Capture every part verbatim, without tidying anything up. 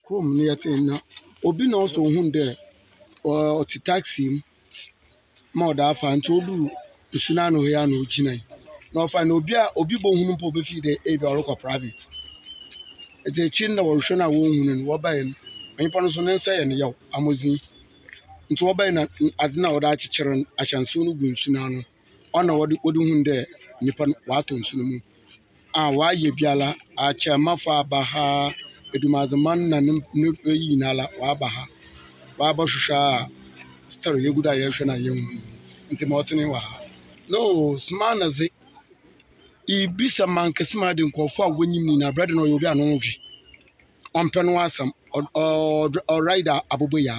Come near thing. Obi no so hun there or to taxi more that fan to do Sunano here no Gina. No find Obia Obi Bohun Pobe feed the A or private. The chin or Shona woman and Wabain. And Panason say and yo, Amozi. Into Wabain as now that children I shall soon go Sunano. On what would hun there Nippon Waton Sunumu. Ah, why ye biala, a chamafa baha, edumazaman and nupi nala, wabaha, wabashusha, story you good ayashana young, into Martin waha. No, sman as it. E be some man Casimad in Kofa when you mean a bread or you be an old on Penwasam or or rider Abubuya.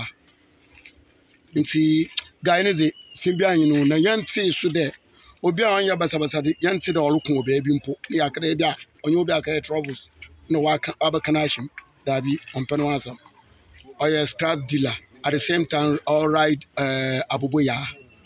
And see, Guyanese, Fibian, you know, Nayanti Sude. Obi a anya basabasa de yanti da ɔroko baabi mpo ne yakra bi a ɔnye obi aka troubles no waka abakanashim da bi ɔmpɛ no asam ɔyɛ scrap dealer at the same time all right uh aboboya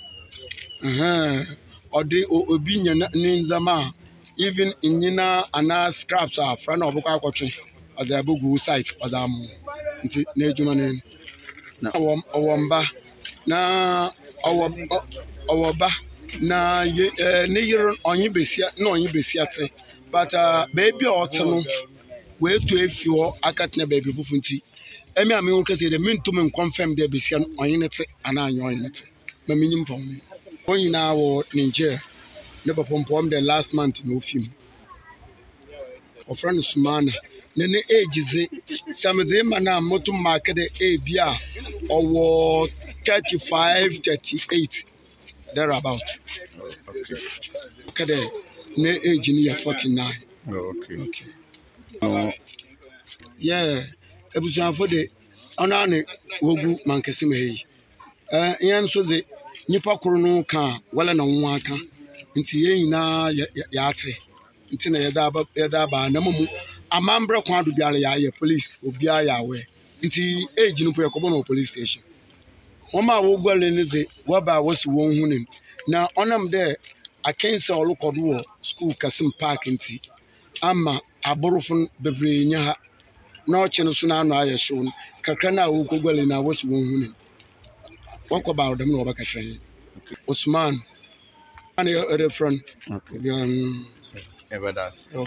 uh ɔde obi nya ne nzama even nyina ana scraps a fra na ɔbɛkɔ akɔtwe ɔde abogu site ɔde am nti na edwuma ne na ɔwɔ mba na ɔwɔ ɔwɔ ba na ye ne yere onye besia na onye besia te but uh baby otono we to efio akatna baby fufunti emi ame won kase de mintum en confirm de besia onye ne te ana anyo onye ne te ma minyim fam onye na wo Nigeria ne bapom the last month no film of friend Sumana ne ne age ze samede mana motum market e bia owo thirty-five thirty-eight thereabout. Okay. Okay. Ne age ni forty-nine. Oh, okay. Okay. No. Yeah. Ebusuan for de ona ne wogu mankese mehi. Eh yan so de nipa koro no ka wala na nwa aka. Nti ye nyina ya ate. Nti na ye da ba ye da ba na mumu amambre kwa do biara ya ye police obi ya we. Nti age no po yakobo no police station. Oma wo gwale ne ze waba wasi won hunim na onam de akensa olukodo wo school Kasim Park nti ama aborofon bebre nya ha na oche no so na anu aye show kakra na wo gwale na wasi won hunim wakoba odam na obaka tren Usman and a reference Okay. um Ever does.